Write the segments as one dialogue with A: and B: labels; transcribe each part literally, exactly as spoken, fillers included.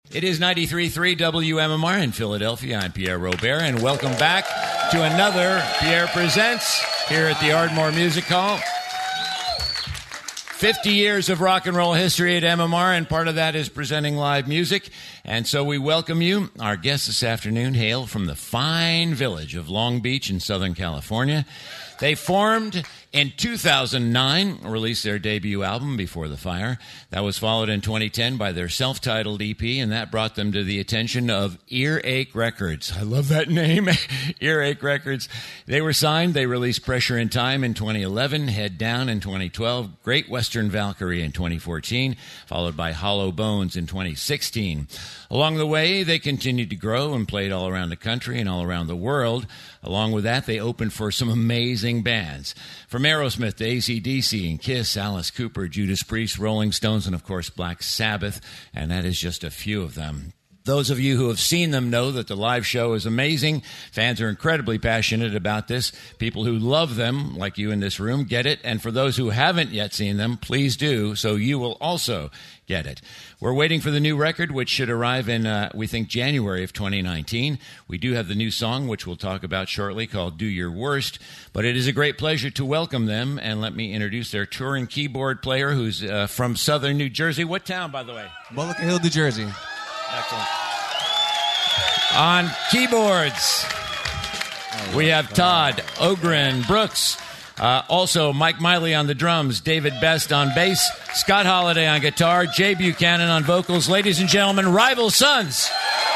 A: It is ninety-three point three W M M R in Philadelphia. I'm Pierre Robert, and welcome back to another Pierre Presents here at the Ardmore Music Hall. fifty years of rock and roll history at M M R, and part of that is presenting live music. And so we welcome you. Our guests this afternoon hail from the fine village of Long Beach in Southern California. They formed in two thousand nine, released their debut album, Before the Fire. That was followed in twenty ten by their self-titled E P, and that brought them to the attention of Earache Records. I love that name, Earache Records. They were signed. They released Pressure in Time in twenty eleven, Head Down in twenty twelve, Great Western Valkyrie in twenty fourteen, followed by Hollow Bones in twenty sixteen. Along the way, they continued to grow and played all around the country and all around the world. Along with that, they opened for some amazing bands. From Aerosmith to A C D C and Kiss, Alice Cooper, Judas Priest, Rolling Stones, and of course Black Sabbath, and that is just a few of them. Those of you who have seen them know that the live show is amazing. Fans are incredibly passionate about this. People who love them, like you in this room, get it. And for those who haven't yet seen them, please do, so you will also get it. We're waiting for the new record, which should arrive in, uh, we think, January of twenty nineteen. We do have the new song, which we'll talk about shortly, called Do Your Worst. But it is a great pleasure to welcome them, and let me introduce their touring keyboard player, who's uh, from southern New Jersey. What town, by the way?
B: Mullica Hill, New Jersey.
A: Excellent. On keyboards, we have Todd Ogren Brooks. Uh, also, Mike Miley on the drums, David Best on bass, Scott Holiday on guitar, Jay Buchanan on vocals. Ladies and gentlemen, Rival Sons.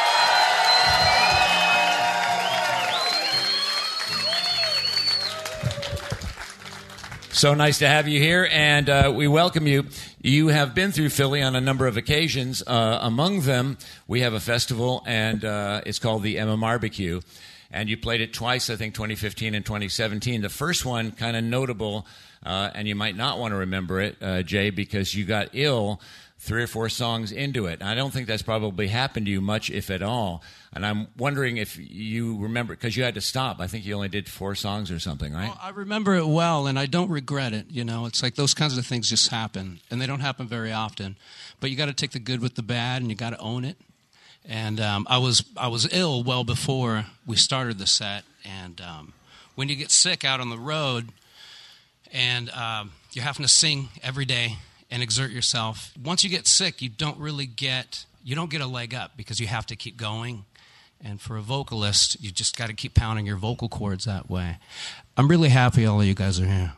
A: So nice to have you here, and uh, we welcome you. You have been through Philly on a number of occasions. Uh, among them, we have a festival, and uh, it's called the M M R B Q. And you played it twice, I think, twenty fifteen and twenty seventeen. The first one, kind of notable, uh, and you might not want to remember it, uh, Jay, because you got ill three or four songs into it. And I don't think that's probably happened to you much, if at all. And I'm wondering if you remember, because you had to stop. I think you only did four songs or something, right?
C: Well, I remember it well, and I don't regret it. You know, it's like those kinds of things just happen, and they don't happen very often. But you got to take the good with the bad, and you got to own it. And um, I was I was ill well before we started the set, and um, when you get sick out on the road, and um, you're having to sing every day and exert yourself, once you get sick, you don't really get you don't get a leg up because you have to keep going. And for a vocalist, you just got to keep pounding your vocal cords that way. I'm really happy all of you guys are here.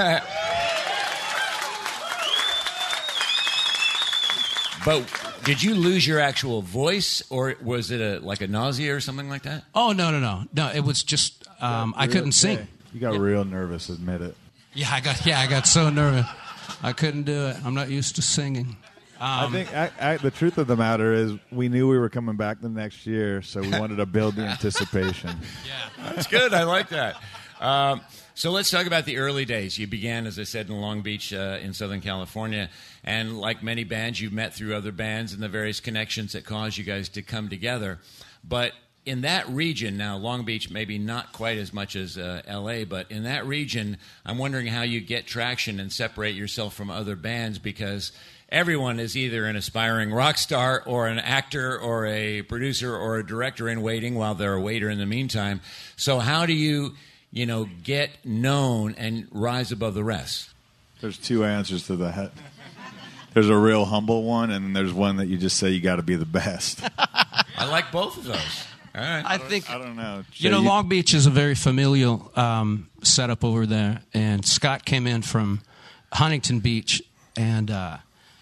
A: But did you lose your actual voice, or was it a like a nausea or something like that?
C: Oh, no, no, no. No, it was just um, I couldn't sing.
D: You got
C: yeah.
D: real nervous, admit it.
C: Yeah, I got yeah, I got so nervous. I couldn't do it. I'm not used to singing. Um,
D: I think I, I, the truth of the matter is we knew we were coming back the next year, so we wanted to build the anticipation.
C: Yeah,
A: that's good. I like that. Um, so let's talk about the early days. You began, as I said, in Long Beach uh, in Southern California, and like many bands, you've met through other bands and the various connections that caused you guys to come together. But in that region, now Long Beach maybe not quite as much as uh, L A, but in that region, I'm wondering how you get traction and separate yourself from other bands, because everyone is either an aspiring rock star or an actor or a producer or a director in waiting while they're a waiter in the meantime. So how do you, you know, get known and rise above the rest?
D: There's two answers to that. There's a real humble one, and there's one that you just say you got to be the best.
A: I like both of those. All right.
C: I think
D: I don't know. Jay,
C: you know
D: you,
C: Long Beach is a very familial um, setup over there, and Scott came in from Huntington Beach, and uh,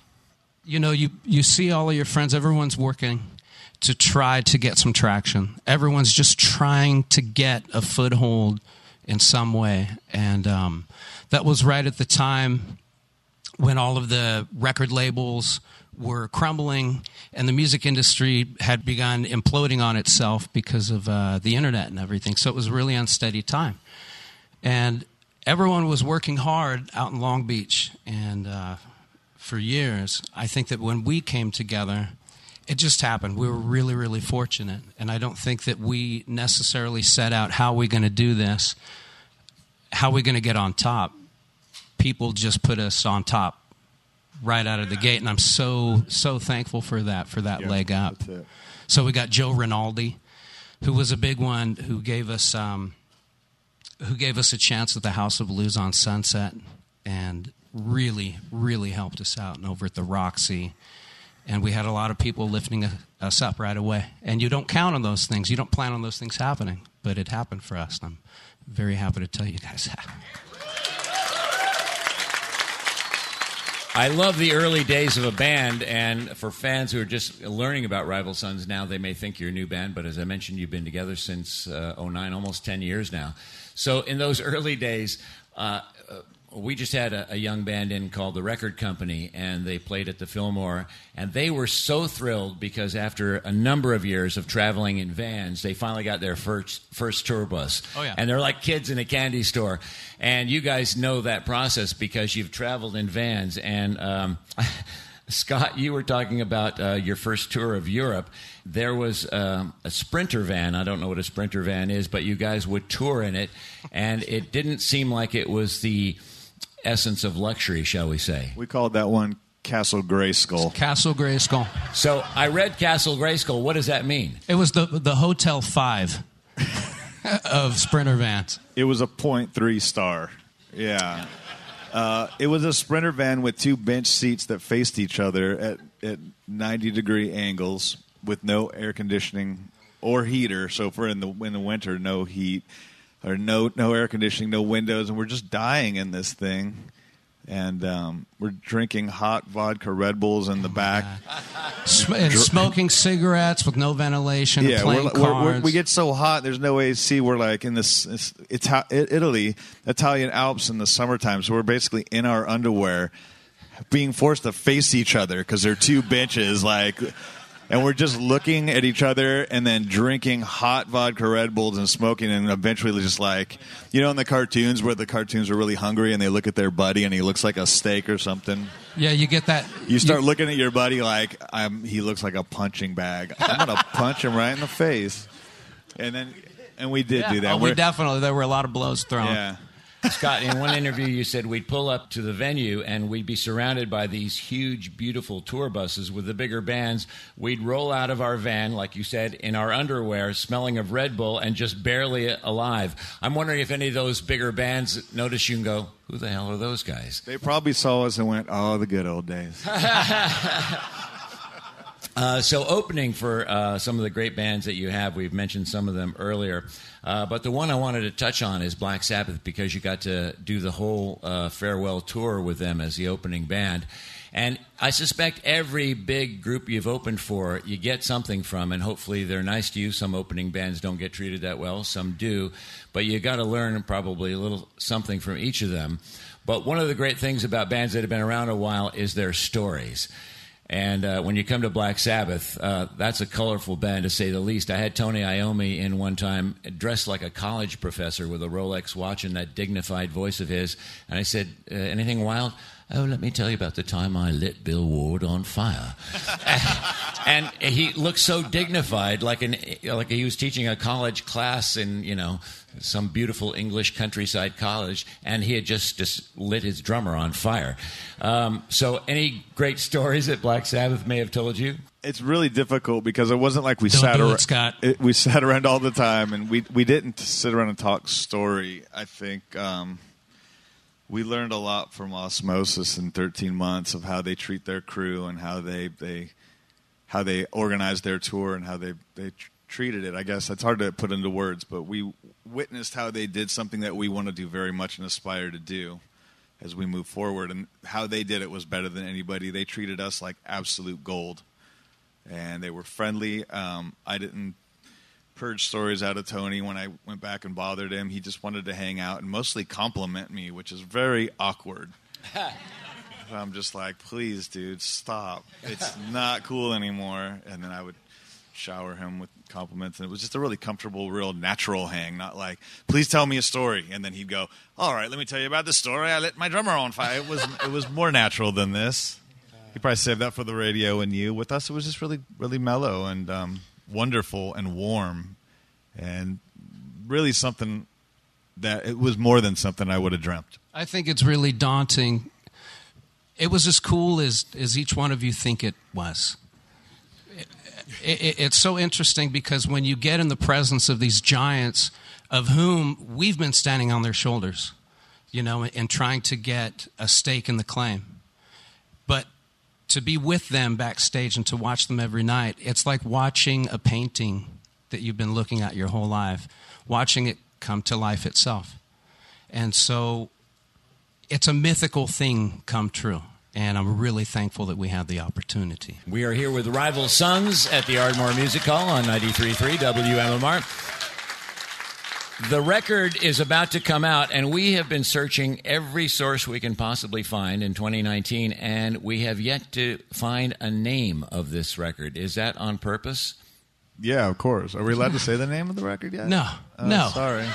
C: you know you you see all of your friends. Everyone's working to try to get some traction. Everyone's just trying to get a foothold in some way, and um, that was right at the time when all of the record labels were crumbling and the music industry had begun imploding on itself because of uh, the internet and everything. So it was a really unsteady time. And everyone was working hard out in Long Beach. And uh, for years, I think that when we came together, it just happened. We were really, really fortunate. And I don't think that we necessarily set out how we're going to do this, how we're going to get on top. People just put us on top right out of the gate, and I'm so so thankful for that for that
D: Yeah,
C: leg up.
D: that's it.
C: So we got Joe Rinaldi, who was a big one, who gave us um, who gave us a chance at the House of Blues on Sunset, and really really helped us out, and over at the Roxy. And we had a lot of people lifting us up right away. And you don't count on those things. You don't plan on those things happening. But it happened for us. And I'm very happy to tell you guys that.
A: I love the early days of a band. And for fans who are just learning about Rival Sons now, they may think you're a new band. But as I mentioned, you've been together since uh, oh nine, almost ten years now. So in those early days, uh, we just had a, a young band in called The Record Company, and they played at the Fillmore, and they were so thrilled because after a number of years of traveling in vans, they finally got their first first tour bus.
C: Oh, yeah.
A: And they're like kids in a candy store. And you guys know that process because you've traveled in vans. And um, Scott, you were talking about uh, your first tour of Europe. There was um, a Sprinter van. I don't know what a Sprinter van is, but you guys would tour in it, and it didn't seem like it was the essence of luxury, shall we say.
D: We called that one Castle Grayskull.
C: Castle Grayskull.
A: So I read Castle Grayskull. What does that mean?
C: It was the the Hotel five of Sprinter vans.
D: It was a point three star. Yeah. Uh, it was a Sprinter van with two bench seats that faced each other at, at ninety degree angles with no air conditioning or heater. So if we're in the in the winter, no heat. Or no no air conditioning, no windows, and we're just dying in this thing. And um, we're drinking hot vodka Red Bulls in the back.
C: Sm- and smoking cigarettes with no ventilation,
D: Yeah,
C: playing
D: we're,
C: cards.
D: we're, we're, we get so hot, there's no A C. We're like in this it's, Ita- Italy, Italian Alps in the summertime. So we're basically in our underwear being forced to face each other because they're two benches, like... And we're just looking at each other and then drinking hot vodka Red Bulls and smoking, and eventually just like, you know, in the cartoons where the cartoons are really hungry and they look at their buddy and he looks like a steak or something.
C: Yeah, you get that.
D: You start you, looking at your buddy like, I'm, he looks like a punching bag. I'm going to punch him right in the face. And then, and we did
C: yeah.
D: do that.
C: Oh, we definitely, there were a lot of blows thrown.
D: Yeah.
A: Scott, in one interview you said we'd pull up to the venue and we'd be surrounded by these huge, beautiful tour buses with the bigger bands. We'd roll out of our van, like you said, in our underwear, smelling of Red Bull and just barely alive. I'm wondering if any of those bigger bands notice you and go, who the hell are those guys?
D: They probably saw us and went, oh, the good old days.
A: Uh, so opening for uh, some of the great bands that you have, we've mentioned some of them earlier, uh, but the one I wanted to touch on is Black Sabbath because you got to do the whole uh, farewell tour with them as the opening band. And I suspect every big group you've opened for, you get something from, and hopefully they're nice to you. Some opening bands don't get treated that well, some do, but you got to learn probably a little something from each of them. But one of the great things about bands that have been around a while is their stories. And uh, when you come to Black Sabbath, uh, that's a colorful band, to say the least. I had Tony Iommi in one time, dressed like a college professor with a Rolex watch and that dignified voice of his. And I said, uh, anything wild? Oh, let me tell you about the time I lit Bill Ward on fire. And he looked so dignified, like an like he was teaching a college class in, you know, some beautiful English countryside college, and he had just, just lit his drummer on fire. Um, so any great stories that Black Sabbath may have told you?
D: It's really difficult because it wasn't like we
C: Don't
D: sat
C: do it,
D: around.
C: Scott.
D: It, we sat around all the time, and we we didn't sit around and talk story. I think um, we learned a lot from osmosis in thirteen months of how they treat their crew and how they they how they organized their tour and how they they tr- treated it. I guess it's hard to put into words, but we witnessed how they did something that we want to do very much and aspire to do as we move forward, and how they did it was better than anybody. They treated us like absolute gold, and they were friendly. Um, I didn't purge stories out of Tony when I went back and bothered him. He just wanted to hang out and mostly compliment me, which is very awkward. I'm just like, please, dude, stop. It's not cool anymore. And then I would shower him with compliments, and it was just a really comfortable, real natural hang, not like, please tell me a story. And then he'd go, all right, let me tell you about the story. I lit my drummer on fire. It was it was more natural than this. He probably saved that for the radio and you. With us, it was just really, really mellow and um, wonderful and warm, and really something that it was more than something I would have dreamt.
C: I think it's really daunting it was as cool as, as each one of you think it was. It, it, it's so interesting because when you get in the presence of these giants of whom we've been standing on their shoulders, you know, and trying to get a stake in the claim. But to be with them backstage and to watch them every night, it's like watching a painting that you've been looking at your whole life, watching it come to life itself. And so it's a mythical thing come true. And I'm really thankful that we had the opportunity.
A: We are here with Rival Sons at the Ardmore Music Hall on ninety-three point three W M M R. The record is about to come out, and we have been searching every source we can possibly find in twenty nineteen, and we have yet to find a name of this record. Is that on purpose?
D: Yeah, of course. Are we allowed to say the name of the record yet?
C: No,
D: uh,
C: no.
D: Sorry.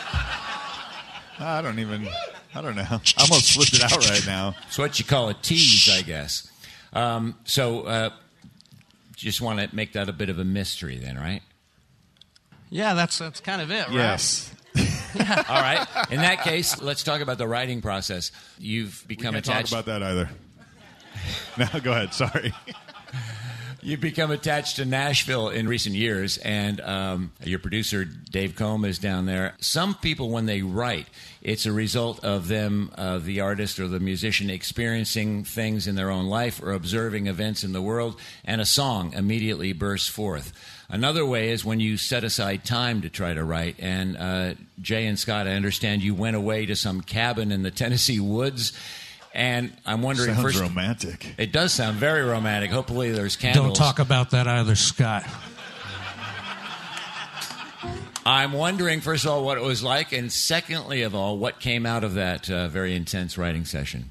D: I don't even, I don't know. I almost slipped it out right now.
A: It's what you call a tease, I guess. Um, so uh, just want to make that a bit of a mystery then, right?
C: Yeah, that's that's kind of it, right?
D: Yes.
C: Yeah.
A: All right. In that case, let's talk about the writing process. You've become
D: we can't
A: attached.
D: talk about that either. No, go ahead. Sorry.
A: You've become attached to Nashville in recent years, and um, your producer, Dave Combe, is down there. Some people, when they write, it's a result of them, uh, the artist or the musician, experiencing things in their own life or observing events in the world, and a song immediately bursts forth. Another way is when you set aside time to try to write. And uh, Jay and Scott, I understand you went away to some cabin in the Tennessee woods. And I'm wondering
D: Sounds
A: first,
D: romantic.
A: It does sound very romantic. Hopefully there's candles.
C: Don't talk about that either, Scott.
A: I'm wondering, first of all, what it was like, and secondly of all, what came out of that uh, very intense writing session?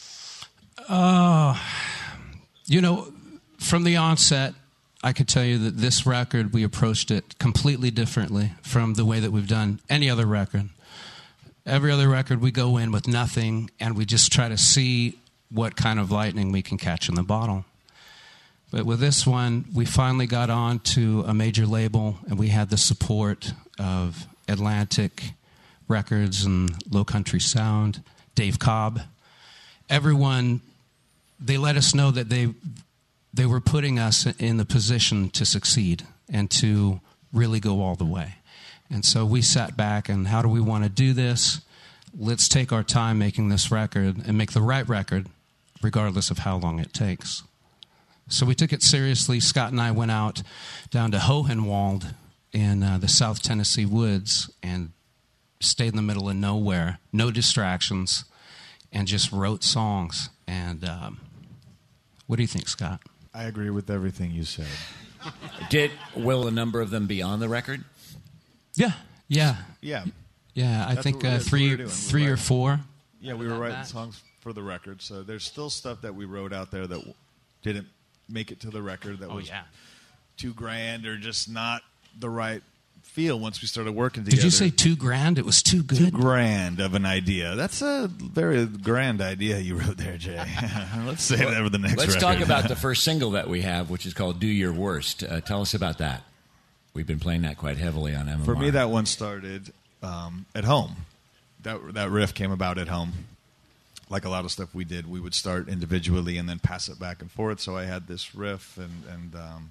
C: Uh, you know, from the onset, I could tell you that this record, we approached it completely differently from the way that we've done any other record. Every other record, we go in with nothing, and we just try to see what kind of lightning we can catch in the bottle. But with this one, we finally got on to a major label, and we had the support of Atlantic Records and Low Country Sound, Dave Cobb. Everyone, they let us know that they they were putting us in the position to succeed and to really go all the way. And so we sat back and how do we want to do this? Let's take our time making this record and make the right record regardless of how long it takes. So we took it seriously. Scott and I went out down to Hohenwald in uh, the South Tennessee woods and stayed in the middle of nowhere, no distractions, and just wrote songs. And um, what do you think, Scott?
D: I agree with everything you said.
A: Did will a number of them be on the record?
C: Yeah, yeah,
D: Yeah.
C: yeah. I
D: That's
C: think
D: what we-
C: uh,
D: that's what
C: three,
D: we were doing. We
C: three
D: were
C: or four.
D: Yeah, we were
C: That
D: writing
C: batch.
D: songs for the record, so there's still stuff that we wrote out there that w- didn't make it to the record that
C: Oh
D: was
C: yeah.
D: too grand or just not the right feel once we started working together.
C: Did you say two grand? It was too
D: too
C: good.
D: grand of an idea? That's a very grand idea you wrote there, Jay. Let's save that for the next
A: Let's
D: record.
A: talk about the first single that we have, which is called Do Your Worst. Uh, tell us about that. We've been playing that quite heavily on M M R.
D: For me, that one started um, at home. That that riff came about at home. Like a lot of stuff we did, we would start individually and then pass it back and forth. So I had this riff and and um,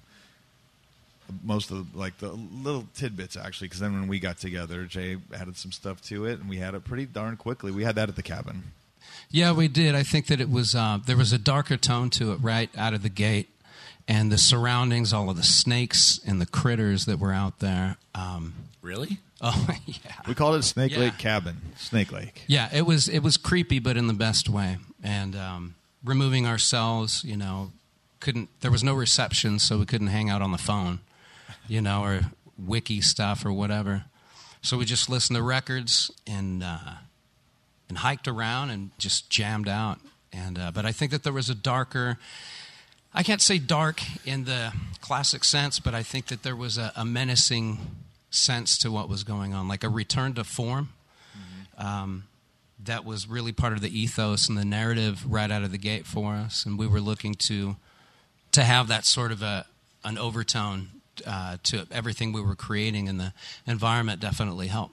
D: most of the, like the little tidbits actually, because then when we got together, Jay added some stuff to it, and we had it pretty darn quickly. We had that at the cabin.
C: Yeah, we did. I think that it was uh, there was a darker tone to it right out of the gate, and the surroundings, all of the snakes and the critters that were out there. Um,
A: Really?
C: oh yeah,
D: We called it Snake
C: Yeah.
D: Lake Cabin. Snake Lake.
C: yeah. It was it was creepy, but in the best way. And um, removing ourselves, you know, couldn't. There was no reception, so we couldn't hang out on the phone, you know, or wiki stuff or whatever. So we just listened to records and uh, and hiked around and just jammed out. And uh, but I think that there was a darker. I can't say dark in the classic sense, but I think that there was a, a menacing sense to what was going on, like a return to form. Mm-hmm. Um, that was really part of the ethos and the narrative right out of the gate for us, and we were looking to to have that sort of a an overtone uh, to everything we were creating, and the environment definitely helped.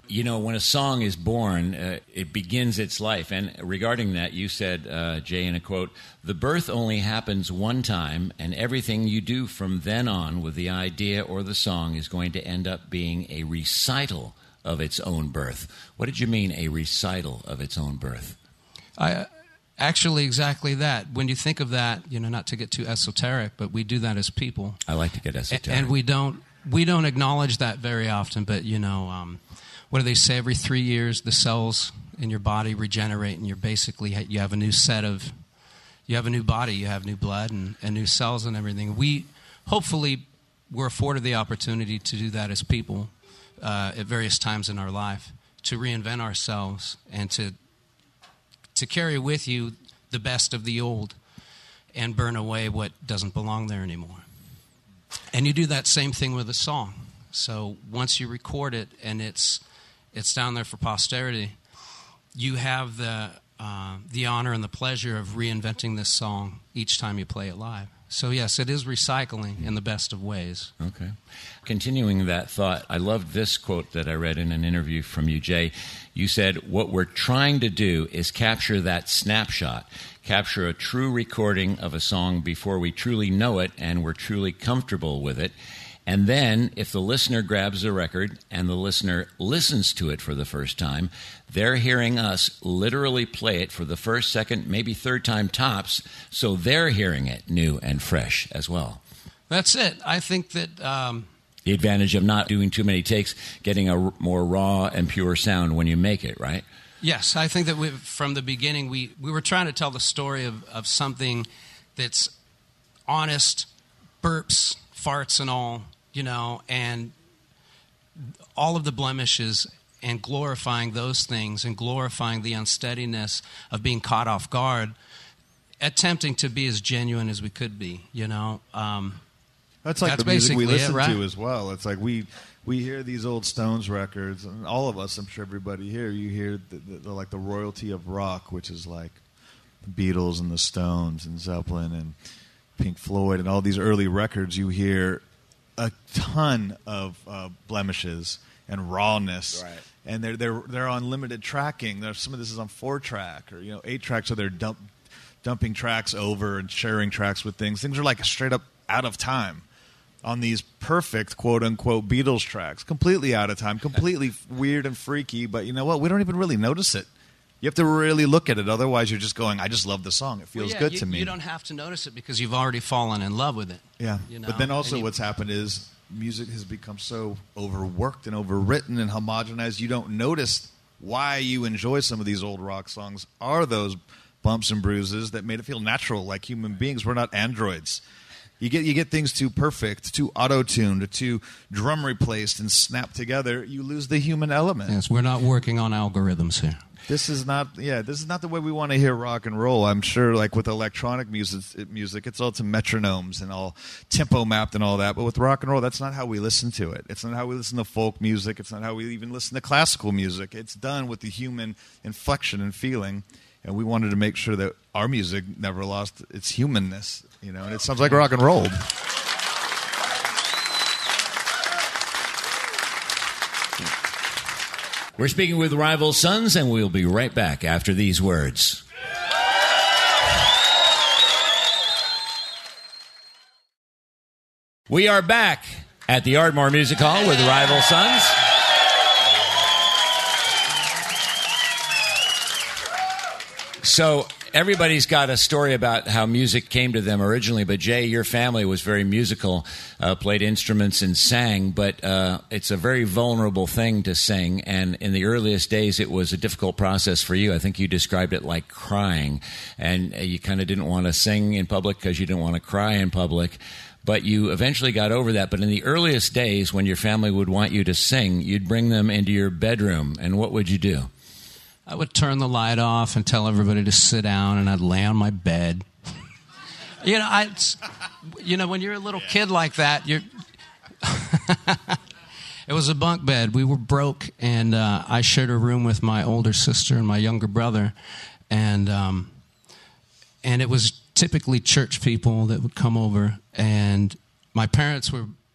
A: you know, when a song is born, uh, it begins its life. And regarding that, you said, uh, Jay, in a quote, "The birth only happens one time, and everything you do from then on with the idea or the song is going to end up being a recital of its own birth." What did you mean, a recital of its own birth?
C: I actually exactly that. When you think of that, you know, not to get too esoteric, but we do that as people.
A: I like to get esoteric.
C: And we don't we don't acknowledge that very often. But you know, um, what do they say? Every three years, the cells in your body regenerate, and you're basically you have a new set of you have a new body, you have new blood and, and new cells and everything. We hopefully we're afforded the opportunity to do that as people uh, at various times in our life, to reinvent ourselves and to to carry with you the best of the old and burn away what doesn't belong there anymore. And you do that same thing with a song. So once you record it and it's it's down there for posterity, you have the uh, the honor and the pleasure of reinventing this song each time you play it live. So yes, it is recycling in the best of ways.
A: Okay. Continuing that thought, I loved this quote that I read in an interview from you, Jay. You said, "What we're trying to do is capture that snapshot, capture a true recording of a song before we truly know it and we're truly comfortable with it. And then, if the listener grabs the record and the listener listens to it for the first time, they're hearing us literally play it for the first, second, maybe third time tops, so they're hearing it new and fresh as well."
C: That's it. I think that... Um,
A: the advantage of not doing too many takes, getting a r- more raw and pure sound when you make it, right?
C: Yes, I think that we, from the beginning, we, we were trying to tell the story of, of something that's honest, burps, farts and all, you know, and all of the blemishes, and glorifying those things and glorifying the unsteadiness of being caught off guard, attempting to be as genuine as we could be, you know. Um,
D: That's like
C: That's
D: the music we
C: basically it,
D: listen
C: right?
D: to as well. It's like we we hear these old Stones records, and all of us, I'm sure everybody here, you hear the, the, the, like the royalty of rock, which is like the Beatles and the Stones and Zeppelin and Pink Floyd and all these early records. You hear a ton of uh, blemishes and rawness,
A: Right.
D: and they're they're they're on limited tracking. There's, some of this is on four track or you know eight track, so they're dump, dumping tracks over and sharing tracks with things. Things are like straight up out of time on these perfect quote-unquote Beatles tracks. Completely out of time, completely weird and freaky, but you know what? We don't even really notice it. You have to really look at it. Otherwise, you're just going, I just love the song. It feels
C: well, yeah,
D: good
C: you,
D: to me.
C: You don't have to notice it because you've already fallen in love with it.
D: Yeah.
C: You know?
D: But then also
C: And you-
D: what's happened is music has become so overworked and overwritten and homogenized, you don't notice why you enjoy some of these old rock songs are those bumps and bruises that made it feel natural, like human beings. We're not androids. You get you get things too perfect, too auto-tuned, too drum replaced and snapped together. You lose the human element.
C: Yes, we're not working on algorithms here.
D: This is not, yeah, this is not the way we want to hear rock and roll. I'm sure, like with electronic music, music, it's all to metronomes and all tempo mapped and all that. But with rock and roll, that's not how we listen to it. It's not how we listen to folk music. It's not how we even listen to classical music. It's done with the human inflection and feeling. And we wanted to make sure that our music never lost its humanness, you know. And it sounds like rock and roll.
A: We're speaking with Rival Sons, and we'll be right back after these words. We are back at the Ardmore Music Hall with Rival Sons. So everybody's got a story about how music came to them originally, but Jay, your family was very musical, uh, played instruments and sang, but uh, it's a very vulnerable thing to sing, and in the earliest days it was a difficult process for you. I think you described it like crying, and you kind of didn't want to sing in public because you didn't want to cry in public. But you eventually got over that. But in the earliest days, when your family would want you to sing, you'd bring them into your bedroom, and what would you do?
C: I would turn the light off and tell everybody to sit down, and I'd lay on my bed. You know, I, you know, when you're a little kid like that, you're. It was a bunk bed. We were broke, and uh, I shared a room with my older sister and my younger brother, and um, and it was typically church people that would come over, and my parents were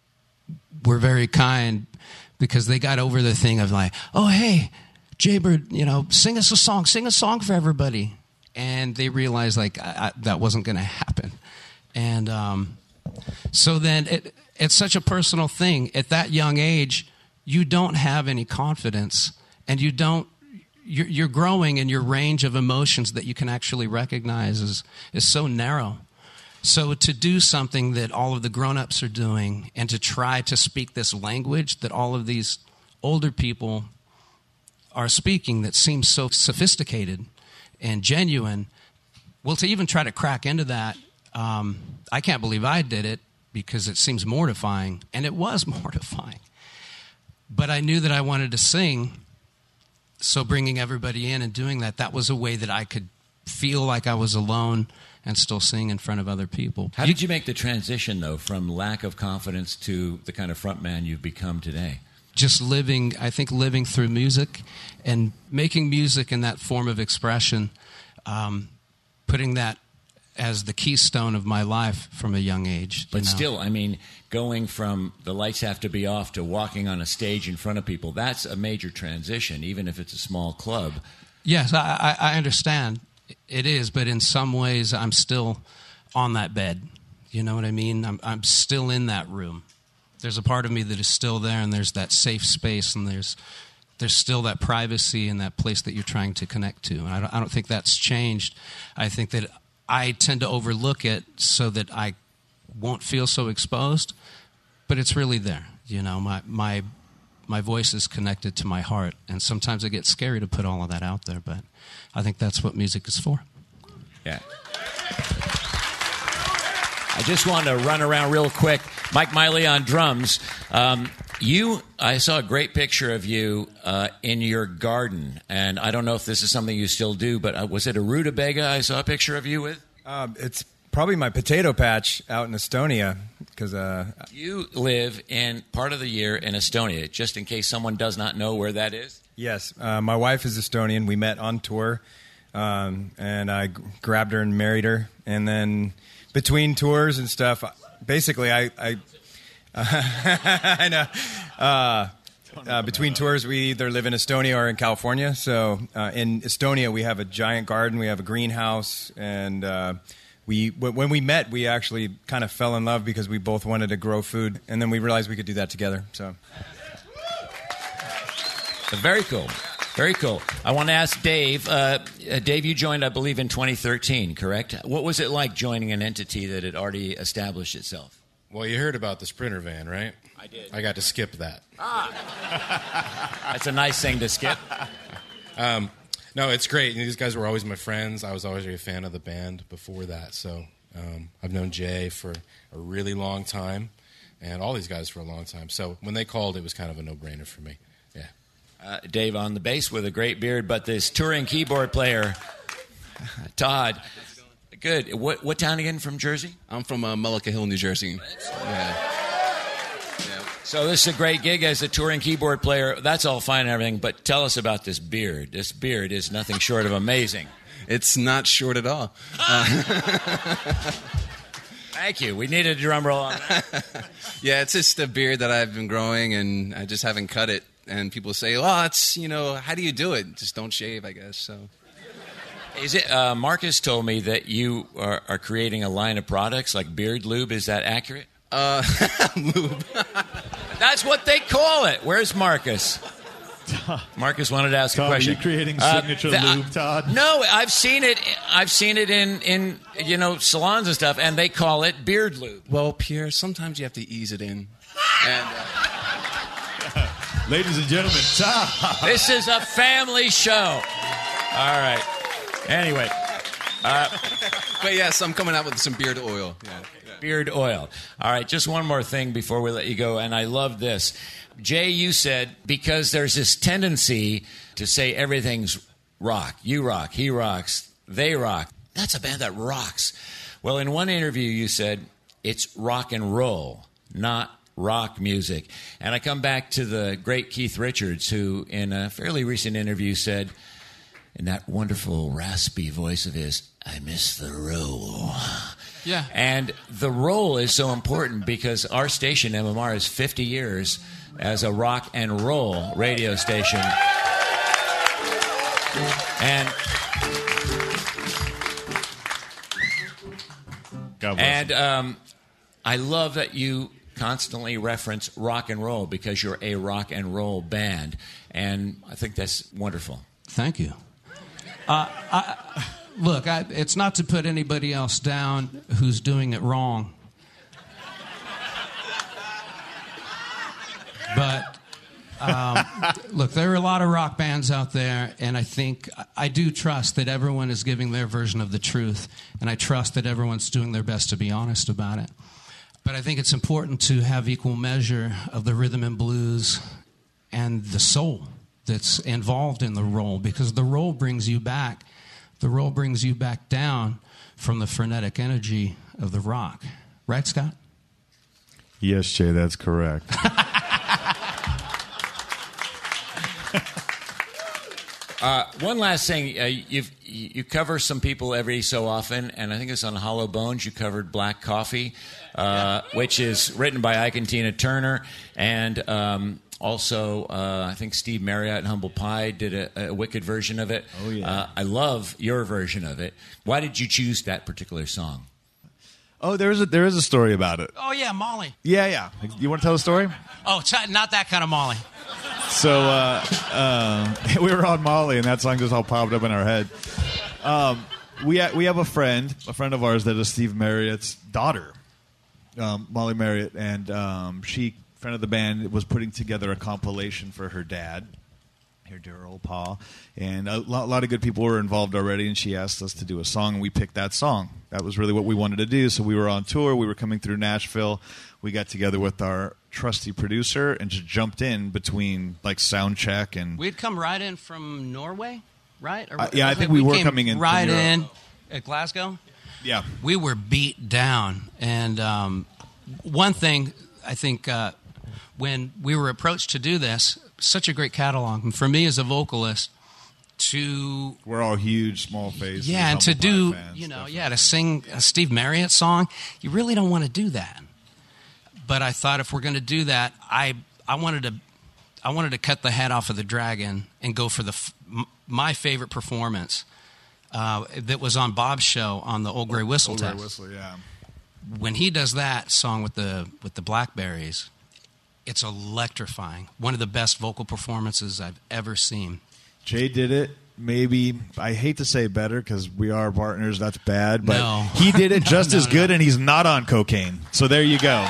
C: were very kind because they got over the thing of like, oh, hey, Jaybird, you know, sing us a song, sing a song for everybody. And they realized like I, I, that wasn't going to happen. And um, so then it, it's such a personal thing. At that young age, you don't have any confidence, and you don't, you're, you're growing, and your range of emotions that you can actually recognize is, is so narrow. So to do something that all of the grown-ups are doing and to try to speak this language that all of these older people are speaking that seems so sophisticated and genuine, well, to even try to crack into that, um, I can't believe I did it because it seems mortifying, and it was mortifying. But I knew that I wanted to sing, so bringing everybody in and doing that, that was a way that I could feel like I was alone and still sing in front of other people.
A: How did you make the transition, though, from lack of confidence to the kind of frontman you've become today?
C: Just living, I think living through music and making music in that form of expression, um, putting that as the keystone of my life from a young age.
A: But
C: you know?
A: Still, I mean, going from the lights have to be off to walking on a stage in front of people, that's a major transition, even if it's a small club.
C: Yes, I, I understand. It is, but in some ways, I'm still on that bed. You know what I mean? I'm, I'm still in that room. There's a part of me that is still there, and there's that safe space, and there's there's still that privacy and that place that you're trying to connect to. And I don't, I don't think that's changed. I think that I tend to overlook it so that I won't feel so exposed, but it's really there. You know, my my my voice is connected to my heart, and sometimes it gets scary to put all of that out there, but I think that's what music is for.
A: Yeah. I just want to run around real quick. Mike Miley on drums. Um, you, I saw a great picture of you uh, in your garden, and I don't know if this is something you still do, but uh, was it a rutabaga I saw a picture of you with?
B: Uh, it's probably my potato patch out in Estonia. Cause, uh,
A: you live in part of the year in Estonia, just in case someone does not know where that is.
B: Yes. Uh, my wife is Estonian. We met on tour, um, and I g- grabbed her and married her. And then between tours and stuff, basically I... I Uh, I know. Uh, uh, between tours, we either live in Estonia or in California. So uh, in Estonia, we have a giant garden, we have a greenhouse, and uh, we w- when we met, we actually kind of fell in love because we both wanted to grow food, and then we realized we could do that together. So
A: very cool. Very cool. I want to ask Dave. Uh, uh, Dave, you joined, I believe, in twenty thirteen, correct? What was it like joining an entity that had already established itself?
E: Well, you heard about the Sprinter van, right?
A: I did.
E: I got to skip that.
A: Ah. That's a nice thing to skip.
E: um, no, it's great. These guys were always my friends. I was always a fan of the band before that. So um, I've known Jay for a really long time and all these guys for a long time. So when they called, it was kind of a no-brainer for me. Yeah.
A: Uh, Dave on the bass with a great beard, but this touring keyboard player, Todd... Good. What what town again from Jersey?
F: I'm from uh, Mullica Hill, New Jersey. Yeah.
A: yeah. So this is a great gig as a touring keyboard player. That's all fine and everything, but tell us about this beard. This beard is nothing short of amazing.
F: It's not short at all. Uh,
A: Thank you. We needed a drum roll on that.
F: Yeah, it's just a beard that I've been growing, and I just haven't cut it. And people say, "Oh, it's you know, how do you do it? Just don't shave, I guess." So.
A: Is it? Uh, Marcus told me that you are, are creating a line of products like beard lube. Is that accurate?
F: Uh, lube.
A: That's what they call it. Where's Marcus? Marcus wanted to ask
G: Tom,
A: a question.
G: Are you creating signature uh, the, lube, Todd?
A: No, I've seen it. I've seen it in, in you know salons and stuff, and they call it beard lube.
F: Well, Pierre, sometimes you have to ease it in. And,
G: uh... Ladies and gentlemen, Todd.
A: This is a family show. All right. Anyway. Uh,
F: but yes, I'm coming out with some beard oil. Yeah.
A: Beard oil. All right, just one more thing before we let you go, and I love this. Jay, you said, because there's this tendency to say everything's rock. You rock, he rocks, they rock. That's a band that rocks. Well, in one interview you said, it's rock and roll, not rock music. And I come back to the great Keith Richards, who in a fairly recent interview said, in that wonderful raspy voice of his, I miss the roll.
C: Yeah.
A: And the roll is so important because our station, M M R, is fifty years as a rock and roll radio station. And
G: God bless
A: and
G: him.
A: um, I love that you constantly reference rock and roll because you're a rock and roll band, and I think that's wonderful.
C: Thank you. Uh, I, look, I, it's not to put anybody else down who's doing it wrong, but um, look, there are a lot of rock bands out there, and I think I do trust that everyone is giving their version of the truth, and I trust that everyone's doing their best to be honest about it. But I think it's important to have equal measure of the rhythm and blues and the soul that's involved in the roll, because the roll brings you back. The roll brings you back down from the frenetic energy of the rock. Right, Scott?
G: Yes, Jay, that's correct.
A: Uh, one last thing, uh, you've, you cover some people every so often, and I think it's on Hollow Bones. You covered Black Coffee, uh, which is written by Ike and Tina Turner, and um, also uh, I think Steve Marriott and Humble Pie did a, a wicked version of it.
G: Oh, yeah.
A: Uh, I love your version of it. Why did you choose that particular song?
D: Oh, there is a there is a story about it.
C: Oh, yeah, Molly.
D: Yeah, yeah. You want to tell the story?
C: Oh, it's not that kind of Molly.
D: So uh, uh, we were on Molly, and that song just all popped up in our head. Um, we ha- we have a friend, a friend of ours that is Steve Marriott's daughter, um, Molly Marriott, and um, she, friend of the band, was putting together a compilation for her dad, her dear old pa, and a lot, lot of good people were involved already, and she asked us to do a song, and we picked that song. That was really what we wanted to do. So we were on tour. We were coming through Nashville. We got together with our trusty producer and just jumped in between like sound check and
C: We'd come right in from Norway, right? Or,
D: Uh, yeah, I
C: was
D: think
C: it-
D: we were
C: came
D: coming in from
C: right
D: Europe.
C: in at Glasgow.
D: yeah.
C: We were beat down, and um, one thing I think uh, when we were approached to do this, such a great catalog. And for me as a vocalist, to
D: We're all huge, small faces.
C: yeah, and to
D: Humble Pie
C: do
D: fans,
C: you know
D: definitely.
C: yeah to sing a Steve Marriott song, you really don't want to do that. But I thought if we're going to do that, I I wanted to I wanted to cut the head off of the dragon and go for the f- m- my favorite performance uh, that was on Bob's show on the Old Grey Whistle
D: Old Grey
C: test.
D: Whistle, yeah.
C: When he does that song with the with the Blackberries, it's electrifying. One of the best vocal performances I've ever seen.
D: Jay did it. Maybe I hate to say better because we are partners. That's bad, but
C: No.
D: he did it just
C: No,
D: as
C: no.
D: good, and he's not on cocaine. So there you go.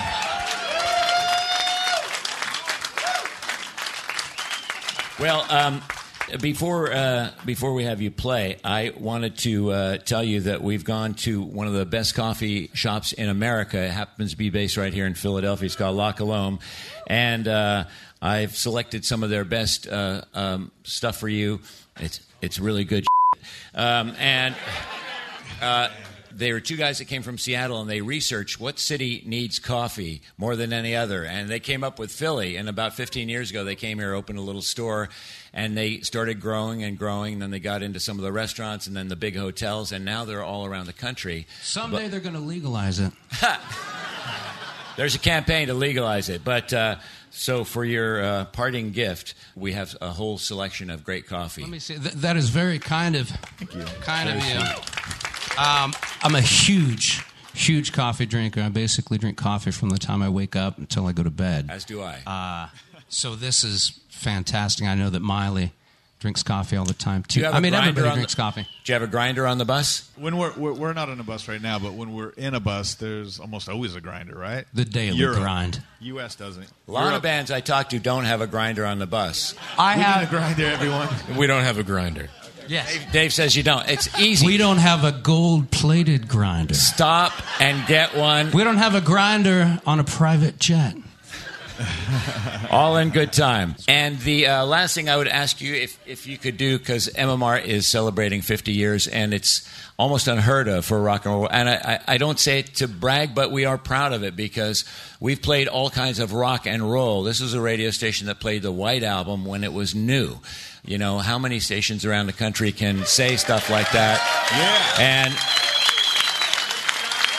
A: Well, um, before uh, before we have you play, I wanted to uh, tell you that we've gone to one of the best coffee shops in America. It happens to be based right here in Philadelphia. It's called La Colombe, and uh, I've selected some of their best uh, um, stuff for you. It's it's really good, um, and. Uh, They were two guys that came from Seattle, and they researched what city needs coffee more than any other. And they came up with Philly. And about fifteen years ago, they came here, opened a little store, and they started growing and growing. And then they got into some of the restaurants and then the big hotels, and now they're all around the country.
C: Someday
A: But
C: they're going to legalize it.
A: there's a campaign to legalize it. But uh, so for your uh, parting gift, we have a whole selection of great coffee.
C: Let me see. Th- that is very kind of kind of you. Um, I'm a huge, huge coffee drinker. I basically drink coffee from the time I wake up until I go to bed.
A: As do I.
C: Uh, so this is fantastic. I know that Miley drinks coffee all the time
A: Do
C: too.
A: you have
C: I
A: a
C: mean,
A: grinder
C: everybody
A: on
C: drinks
A: the,
C: coffee.
A: Do you have a grinder on the bus?
D: When we're, we're we're not on a bus right now, but when we're in a bus, there's almost always a grinder, right?
C: The daily
D: Europe.
C: grind.
D: U S doesn't.
A: A lot
D: Europe,
A: of bands I talk to don't have a grinder on the bus.
C: I
D: we need a
C: have.
D: grinder, everyone.
E: We don't have a grinder.
C: Yes.
A: Dave says you don't. It's easy.
C: We don't have a gold-plated grinder.
A: Stop and get one.
C: We don't have a grinder on a private jet.
A: All in good time. And the uh, last thing I would ask you, if, if you could do, because M M R is celebrating fifty years, and it's almost unheard of for rock and roll. And I, I, I don't say it to brag, but we are proud of it because we've played all kinds of rock and roll. This was a radio station that played the White Album when it was new. You know, how many stations around the country can say stuff like that?
D: Yeah.
A: And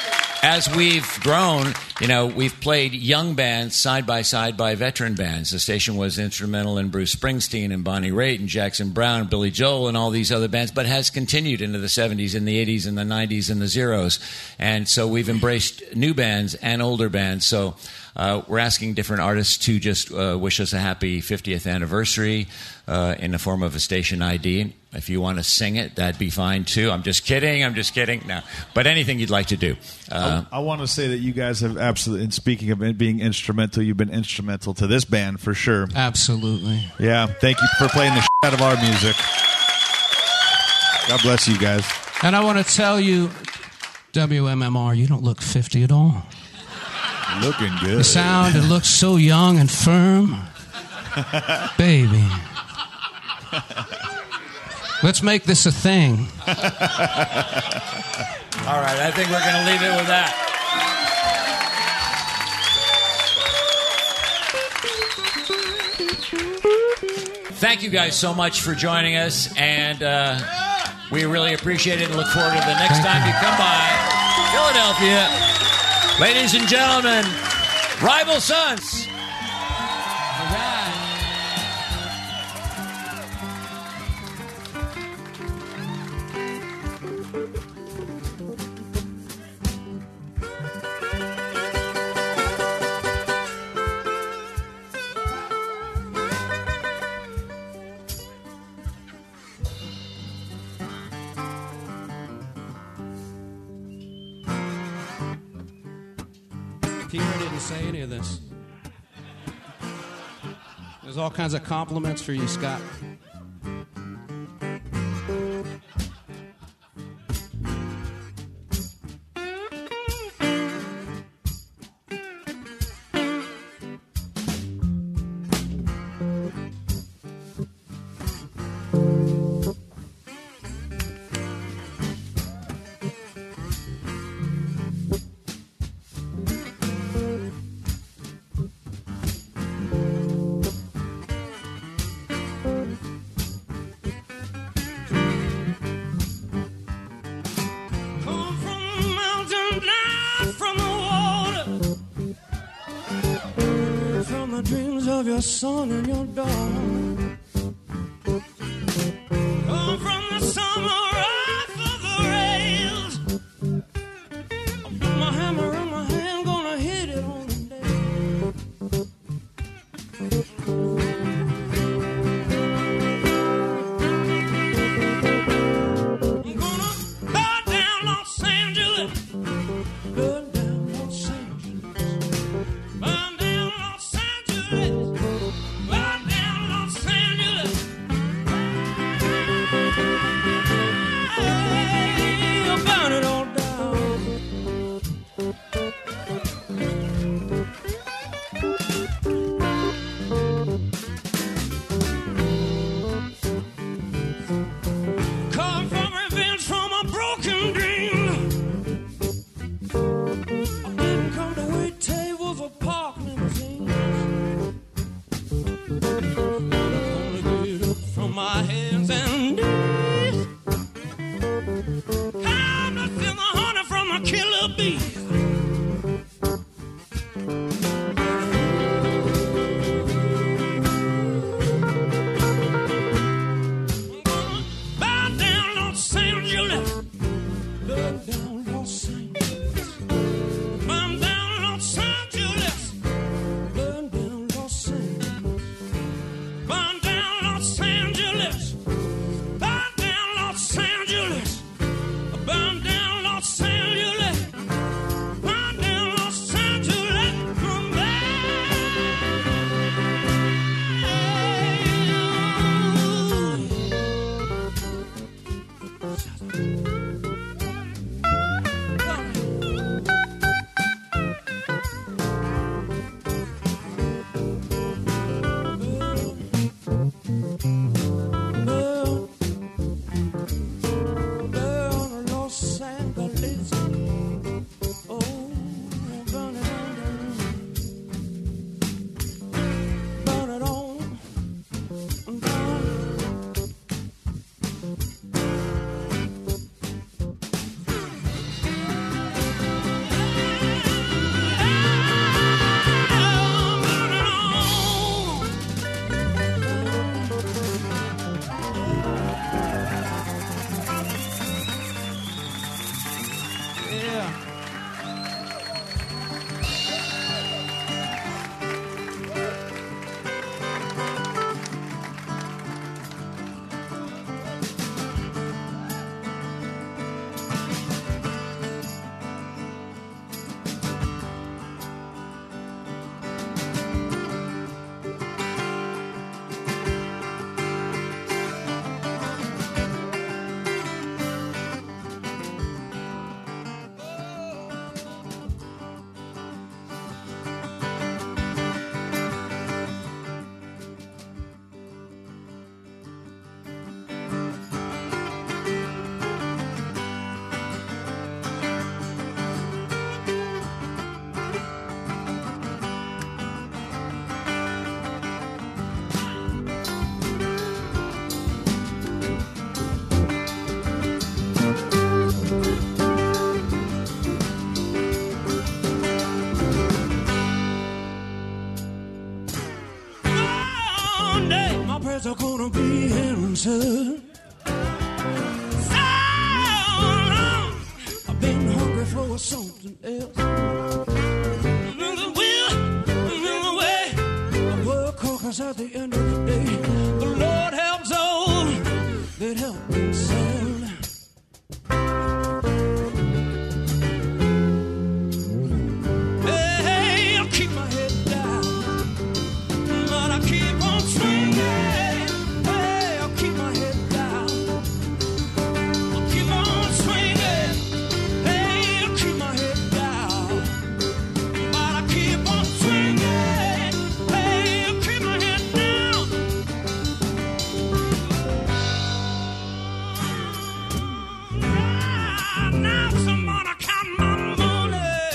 A: as we've grown, you know, we've played young bands side by side by veteran bands. The station was instrumental in Bruce Springsteen and Bonnie Raitt and Jackson Browne, Billy Joel, and all these other bands, but has continued into the seventies and the eighties and the nineties and the zeros. And so we've embraced new bands and older bands. So uh, we're asking different artists to just uh, wish us a happy fiftieth anniversary uh, in the form of a station I D. If you want to sing it, that'd be fine too. I'm just kidding. I'm just kidding. No, but anything you'd like to do. Uh,
D: I, I want to say that you guys have absolutely, and speaking of it being instrumental, you've been instrumental to this band for sure.
C: Absolutely.
D: Yeah. Thank you for playing the shit out of our music. God bless you guys.
C: And I want to tell you, W M M R, you don't look fifty at all.
D: Looking good.
C: You sound and look so young and firm. Baby. Let's make this a thing.
A: All right, I think we're going to leave it with that. Thank you guys so much for joining us, and uh, we really appreciate it and look forward to the next
C: Thank
A: time you.
C: you.
A: you come by Philadelphia. Ladies and gentlemen, Rival Sons. All right.
C: Peter didn't say any of this. There's all kinds of compliments for you, Scott.
H: Your son and your daughter come from the summer off of the rails. I put my hammer in my hand, gonna hit it on the nail. I'm gonna burn down Los Angeles, burn down Los Angeles, burn down Los Angeles. Burn down Los Angeles. there's gonna be answer. So long, I've been hungry for something else. Little will, little way, I work hard 'cause at the end of the day, the Lord helps those that help themselves. Hey, I'll keep my head down, but I keep on swinging. Hey, I'll keep my head down, I'll keep on swinging. Hey, I'll keep my head down, but I keep on swinging. Hey, I'll keep my head down. Ah, now someone I count my money.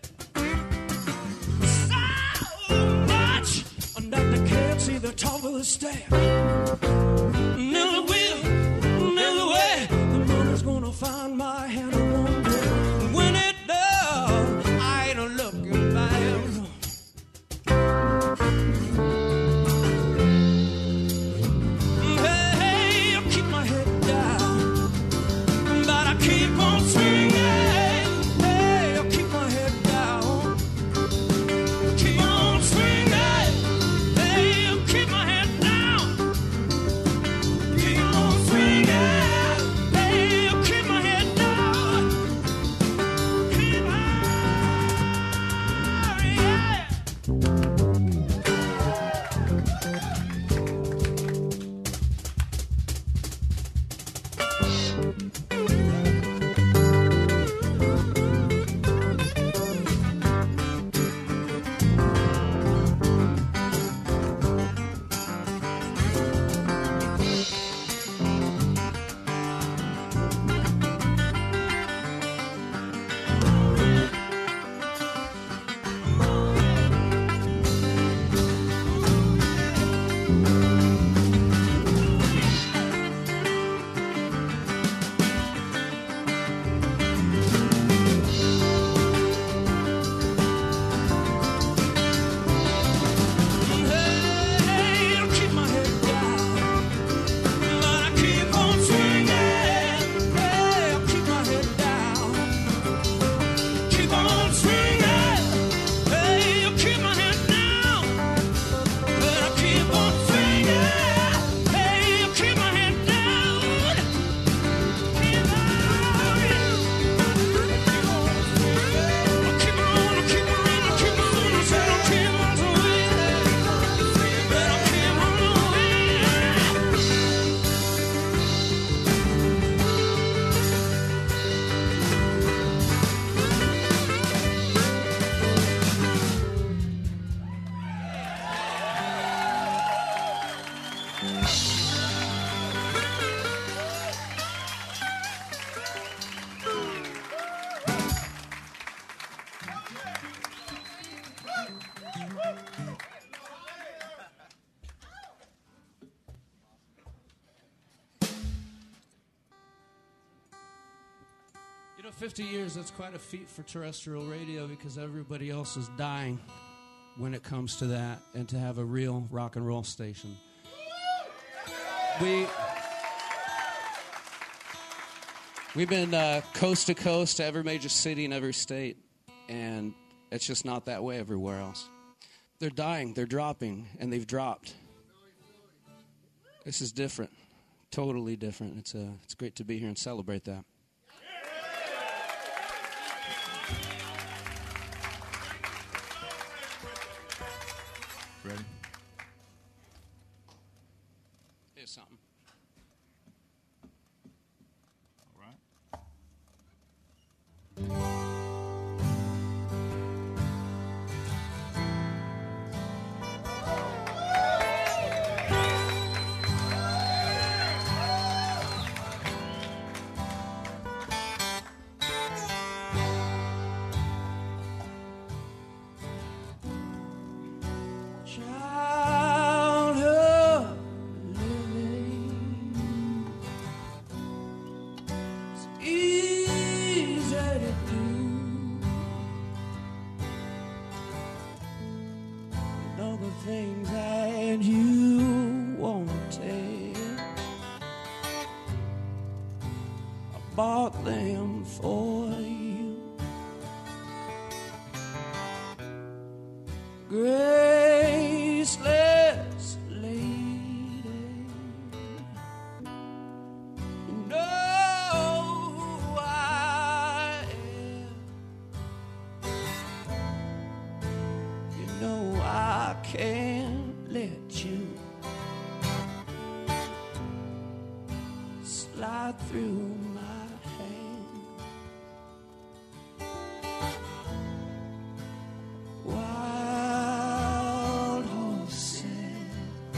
H: So much that they can't see the top of the stack. Never will, never way. The money's gonna find my hand one day. When it does, I ain't looking back. Hey, I'll keep my head down, but I keep on swinging. Hey, I'll keep my head down, keep on swinging. Hey, I'll keep my head down, keep on swinging. Hey, I'll keep my head down, keep on, yeah. Hey, I'll keep my head down, but I keep on swinging. Hey, I'll keep my head down, keep on swinging. Hey, I'll keep my head down, but I keep on swinging. Hey, I'll keep my head down, keep on, I'll keep on, I'll keep on, I'll keep on, I said I'll keep on swinging, but I'll keep on swinging.
C: You know, fifty years, that's quite a feat for terrestrial radio because everybody else is dying when it comes to that, and to have a real rock and roll station. We, we've been uh, coast to coast to every major city in every state, and it's just not that way everywhere else. They're dying, they're dropping, and they've dropped. This is different, totally different. It's, uh, it's great to be here and celebrate that.
B: Ready?
C: Here's something.
G: All right.
H: Childhood living is easy to do. And all the things that you wanted. I bought them for you. Graceless lady, you know who I am. You know I can't let you slide through my hand. Wild horses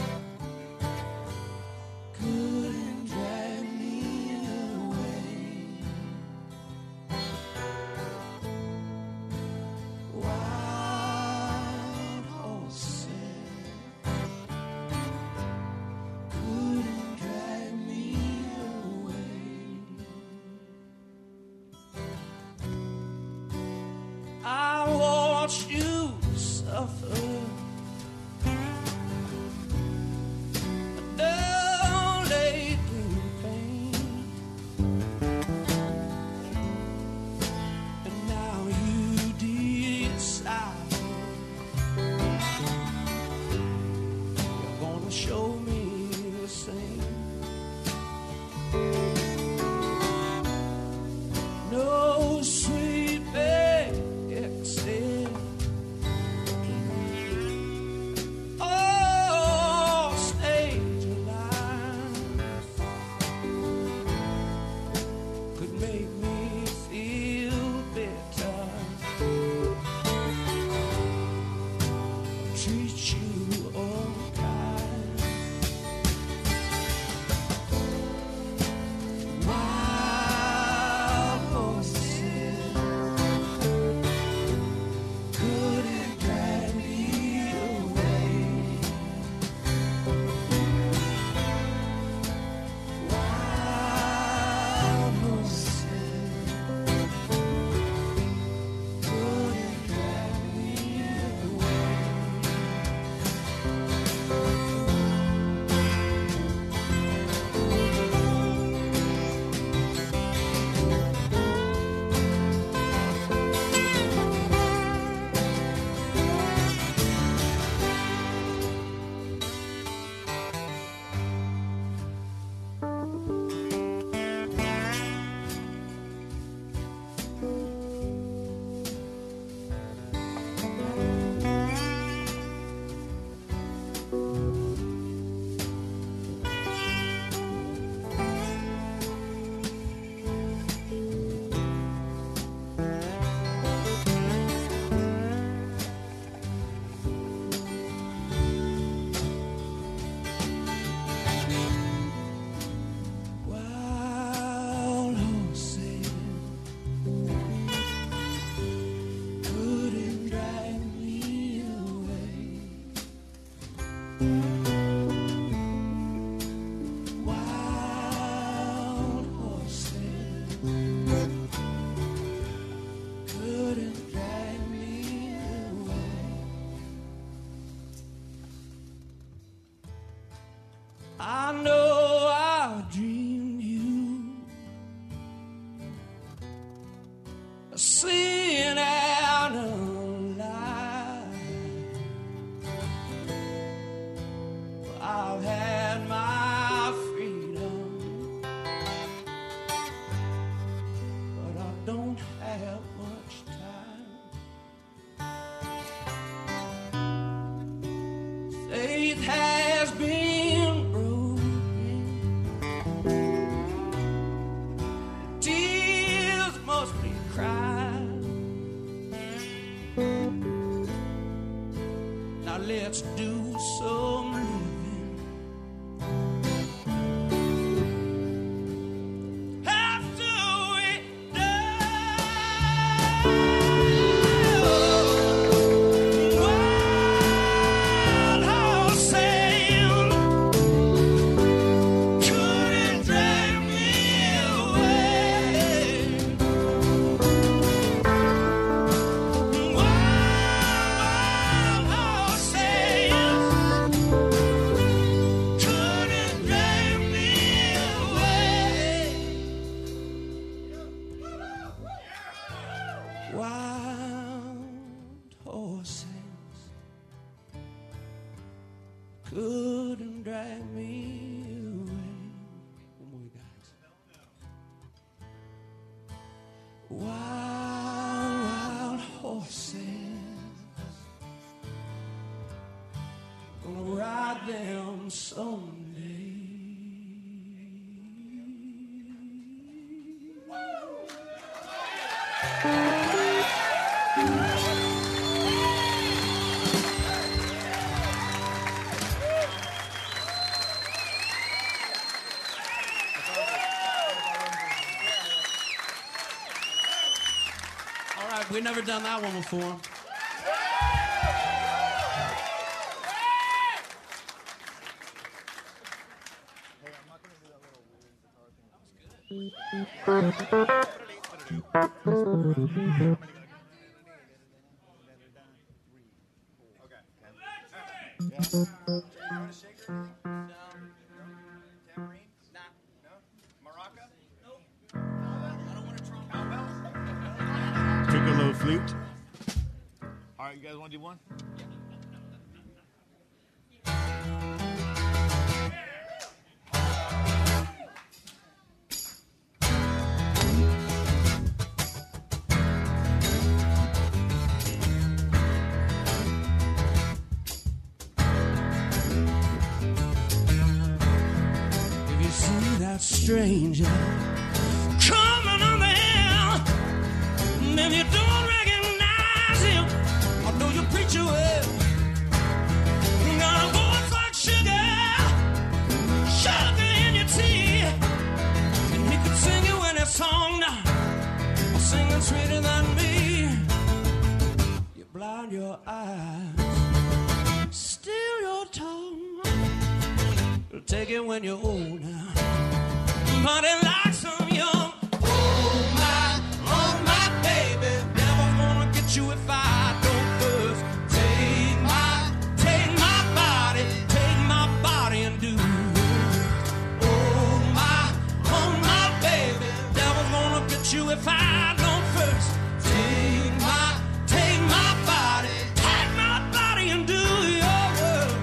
H: couldn't drag me away. Wild horses couldn't drag me away. I watched you suffer. Don't lay through pain. And now you decide you're gonna show me the same. No sweet exit. Oh, stage lines could make me feel better. Treat you unkind. Wild horses couldn't drag me away. Wild horses couldn't drag me away. Wild horses couldn't drag me away. Wild horses couldn't drag me away. I know I dreamed you sin and a lie. I've had my freedom, but I don't have much time. Faith has been broken. Tears must be cried. Now let's do some living. After we die, wild horses couldn't drag me away. Wild horses couldn't drag me away. One more, guys. Wild, wild horses, gonna ride them someday. All right, we've never done that one before.
G: Piccolo flute. All right, you guys want to do one?
H: If you see that stranger coming on the hill, and if you don't recognize him, although you preach your well, you got a voice like sugar, sugar in your tea, and he could sing you any song now, singing sweeter than me. You blind your eyes, steal your tongue. You'll take it when you're old now. But it like some young. Oh my, oh my baby. Devil's gonna get you if I don't first. Take my, take my body, take my body and do. Oh my, oh my baby. Devil's gonna get you if I don't first. Take my, take my body, take my body and do your work.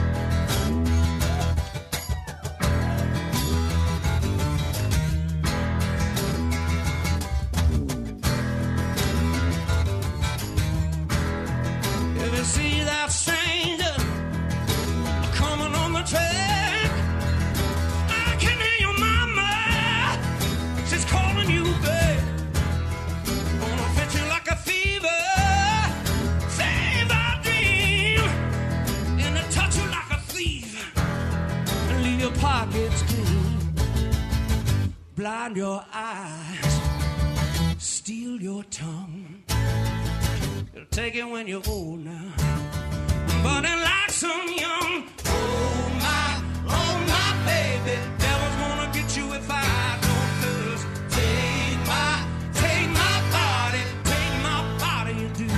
H: If you see that stranger coming on the track, I can hear your mama. She's calling you babe. Gonna fit you like a fever. Save our dream. And to touch you like a thief. And leave your pockets clean. Blind your eyes. Steal your tongue. You'll take it when you're old now. But it like some young. Oh my, oh my baby. Devil's gonna get you if I don't first. Take my, take my body, take my body and do.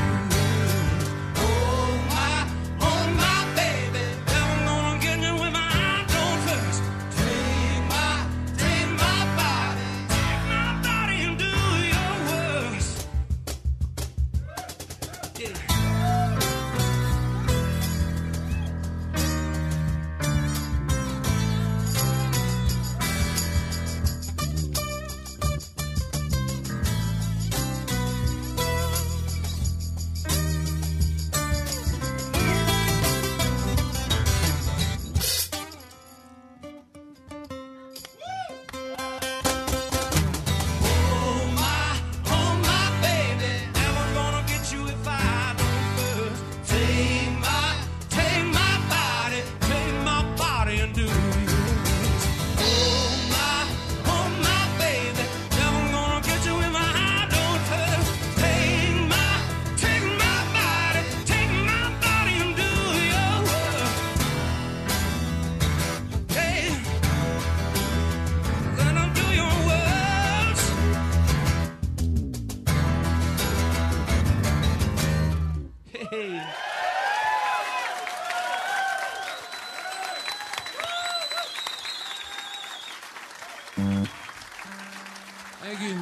H: Oh my, oh my baby. Devil's gonna get you if I don't first. Take my, take my body, take my body and do your worst. Yeah. Oh my, oh my baby, never gonna get you if I don't first. Take my, take my body, take my body and do yours. Oh my, oh my baby, never gonna get you if I don't first. Take my, take my body, take my body and do yours. Hey, let 'em do your words. Hey. Thank you.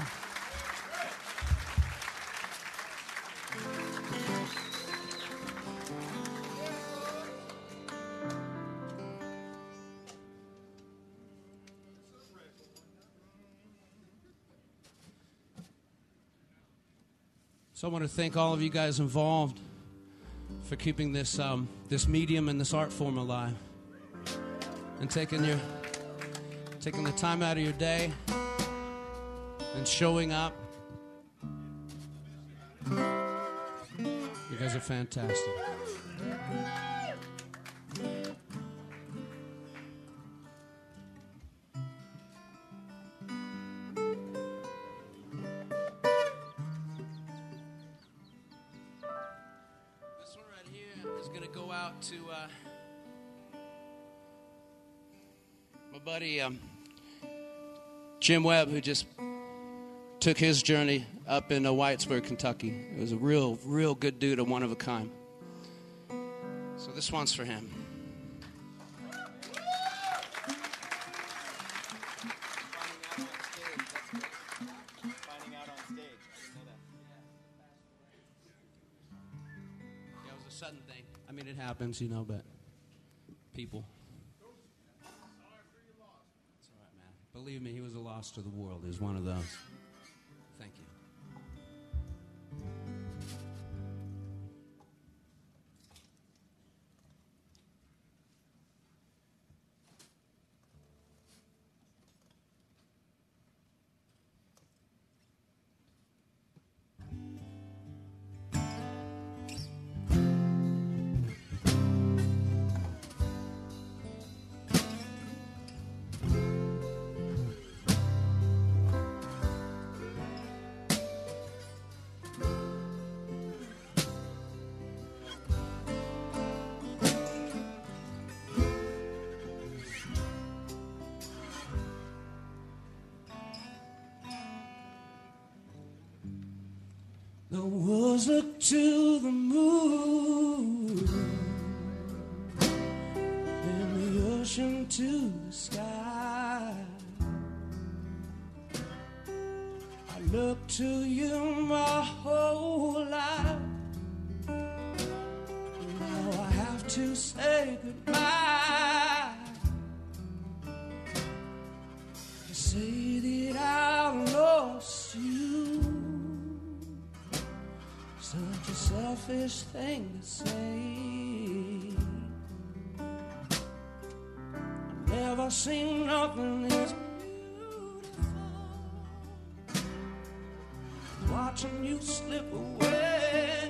C: So I want to thank all of you guys involved for keeping this um, this medium and this art form alive, and taking your taking the time out of your day and showing up. You guys are fantastic. To uh, my buddy um, Jim Webb, who just took his journey up in uh, Whitesburg, Kentucky. He was a real, real good dude, a one of a kind. So this one's for him. Sudden thing. I mean, it happens, you know, but people. It's all right, man. Believe me, he was a loss to the world. He was one of those. Thank you. The woods look to the moon, and the ocean to the sky. I look to you my whole life. Now I have to say goodbye, to say that I lost you. Such a selfish thing to say. I've never seen nothing as beautiful. Watching you slip away.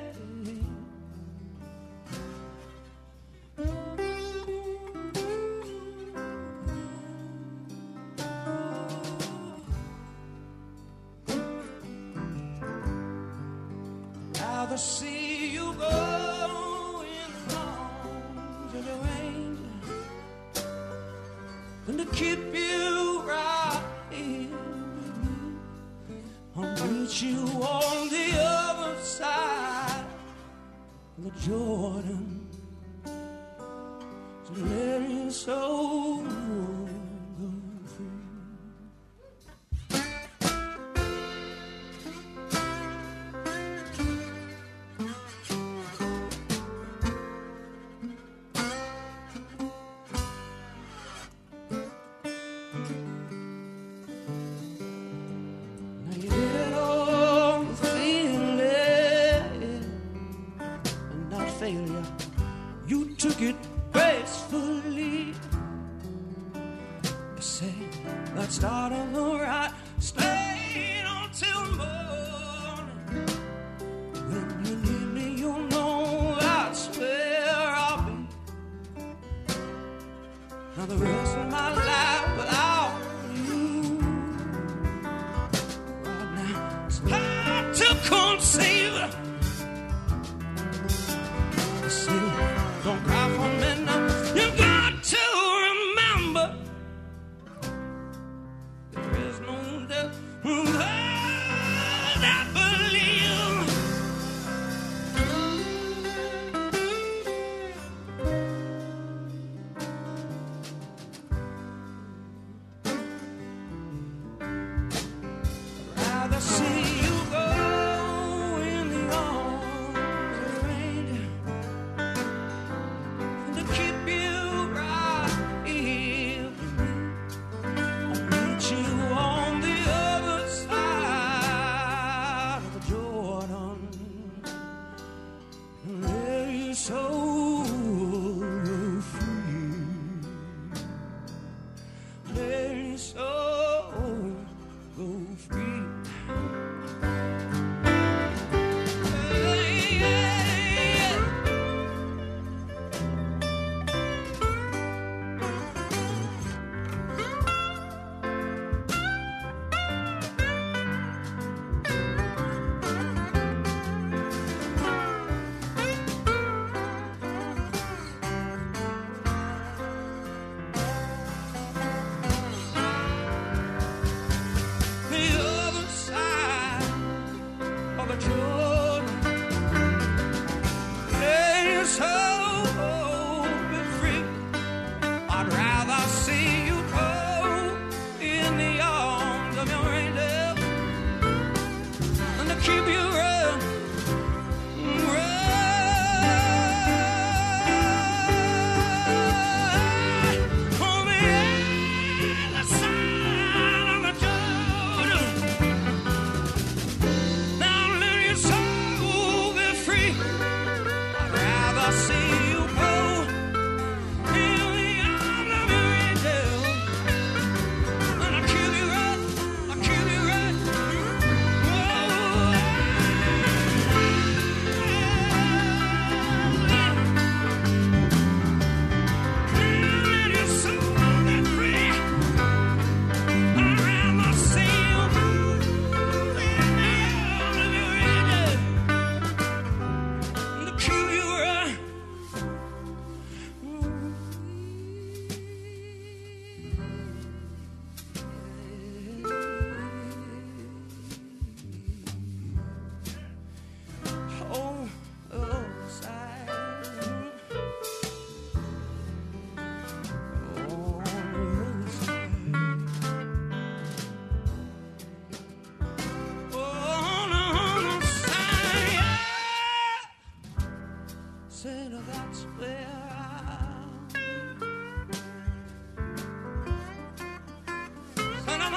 C: Rather see you go in the arms of your angel than to keep you right here with me. I'll meet you on the other side of the Jordan, to let your soul go free. You took it gracefully. You say, let's start on the right, stay until morning. When you need me, you'll know that's where I'll be. Now the rest of my life without you. Right now, it's hard to conceive. Don't cry for me now. You got to remember, there is no death that believe. I'd rather see you go in the arms of the reindeer to keep you right here with me. I'll meet you on the other side of the Jordan.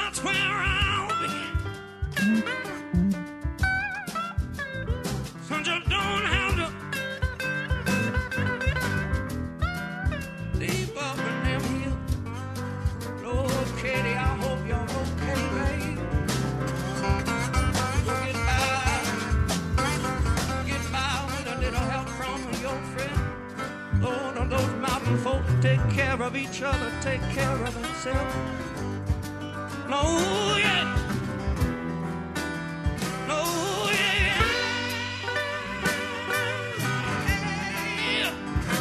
H: that's where I'll be. So you don't have to leave up in them hills. Lord Katie, I hope you're okay, babe. You'll get by, get by with a little help from your friend. Lord, on those mountain folk take care of each other, take care of themselves. No, yeah. No, yeah. Yeah.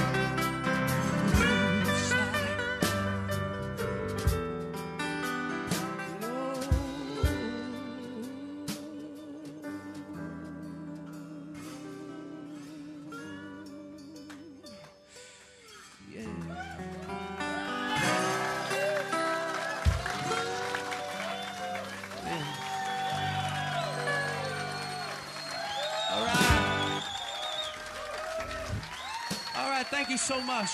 H: Sally. All right. All right, thank you so much.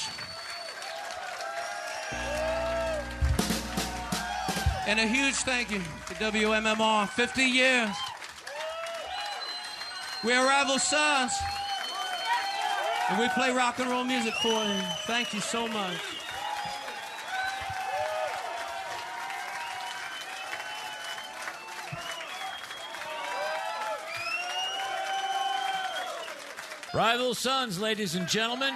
H: And a huge thank you to W M M R. fifty years. We're Rival Sons. And we play rock and roll music for you. Thank you so much.
A: Rival Sons, ladies and gentlemen.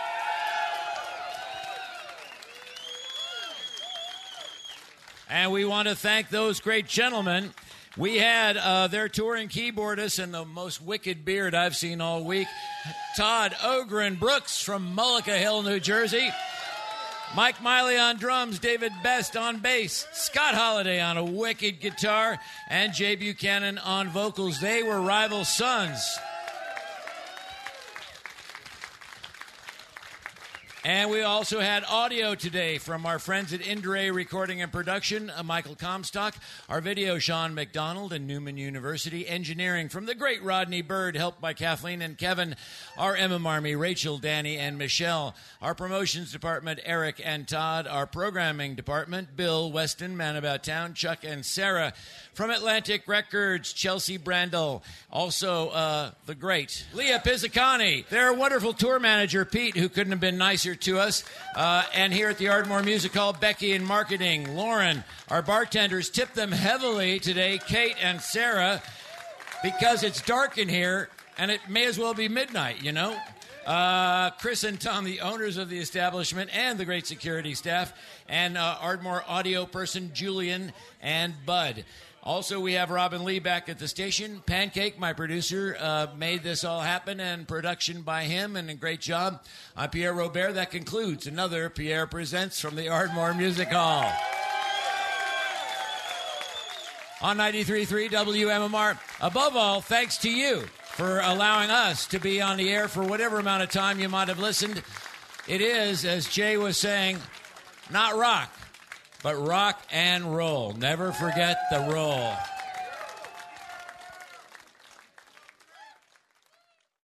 A: And we want to thank those great gentlemen. We had uh, their touring keyboardist and the most wicked beard I've seen all week, Todd Ogren Brooks from Mullica Hill, New Jersey. Mike Miley on drums, David Best on bass, Scott Holiday on a wicked guitar, and Jay Buchanan on vocals. They were Rival Sons. And we also had audio today from our friends at Indre Recording and Production, uh, Michael Comstock, our video, Sean McDonald, and Newman University, engineering from the great Rodney Bird, helped by Kathleen and Kevin, our M M Army, Rachel, Danny, and Michelle, our promotions department, Eric and Todd, our programming department, Bill, Weston, Man About Town, Chuck, and Sarah, from Atlantic Records, Chelsea Brandel, also uh, the great Leah Pizzicani, their wonderful tour manager, Pete, who couldn't have been nicer to us, uh, and here at the Ardmore Music Hall, Becky in marketing, Lauren, our bartenders, tip them heavily today, Kate and Sarah, because it's dark in here, and it may as well be midnight, you know? Uh, Chris and Tom, the owners of the establishment, and the great security staff, and uh, Ardmore audio person, Julian and Bud. Also, we have Robin Lee back at the station. Pancake, my producer, uh, made this all happen, and production by him, and a great job. I'm Pierre Robert. That concludes another Pierre Presents from the Ardmore Music Hall. On ninety-three point three W M M R. Above all, thanks to you for allowing us to be on the air for whatever amount of time you might have listened. It is, as Jay was saying, not rock, but rock and roll. Never forget the roll.